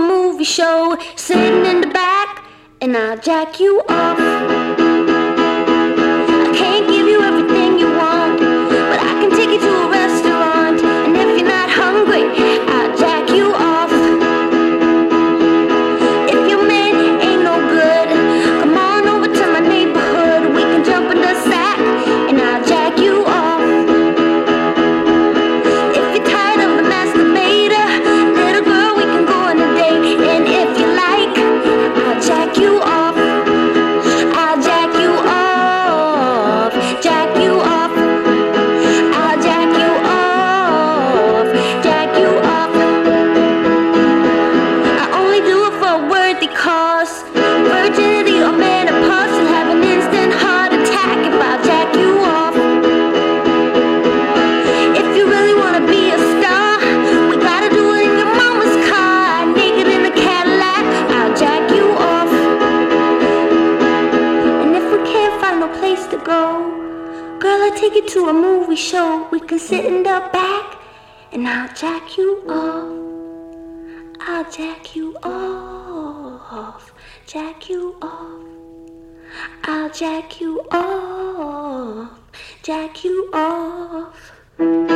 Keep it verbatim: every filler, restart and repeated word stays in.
movie show, sitting in the back, and I'll jack you off. I can't give you everything you want, but I can take you to a restaurant, and if you're not hungry, I'll jack you off. If your man ain't no good, come on over to my neighborhood. We can jump in the sack, and I'll jack you off. If you're tired of the masturbator, little girl, we can go on a date, and if you like, I'll jack you off. I'll jack you off, jack you off. I'll jack you off, jack you off. I only do it for a worthy cause. Virginity or menopause, you'll have an instant heart attack if I jack you off. If you really wanna be a star, we gotta do it in your mama's car, naked in a Cadillac. I'll jack you off. And if we can't find no place to go, girl, I'll take you to a movie show. We can sit in the back, and I'll jack you off. I'll jack you off, jack you off. I'll jack you off, jack you off.